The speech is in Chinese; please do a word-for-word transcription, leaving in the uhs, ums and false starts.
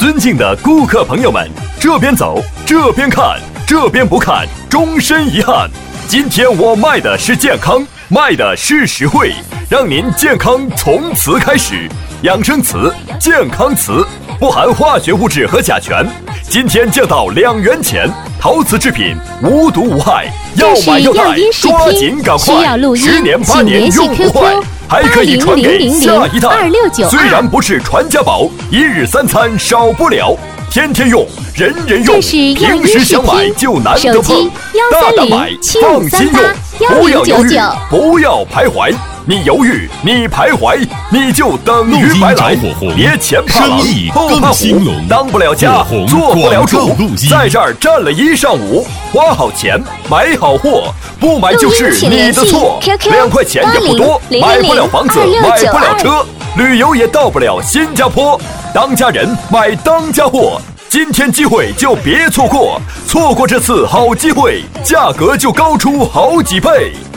尊敬的顾客朋友们，这边走，这边看，这边不看，终身遗憾。今天我卖的是健康，卖的是实惠，让您健康从此开始。养生瓷、健康瓷，不含化学物质和甲醛，今天降到两元钱。陶瓷制品，无毒无害，要买要带，抓紧赶快！十年八年用不坏，还可以传给下一代。虽然不是传家宝，一日三餐少不了。天天用，人人用，平时想买就难得碰，大胆买，放心用，不要犹豫，不要徘徊。你犹豫，你徘徊，你就等于白来。别前怕狼，后怕虎，当不了家，做不了主，在这儿站了一上午，花好钱，买好货，不买就是你的错。两块钱也不多，买不了房子，买不了车，旅游也到不了新加坡。当家人买当家货，今天机会就别错过，错过这次好机会，价格就高出好几倍。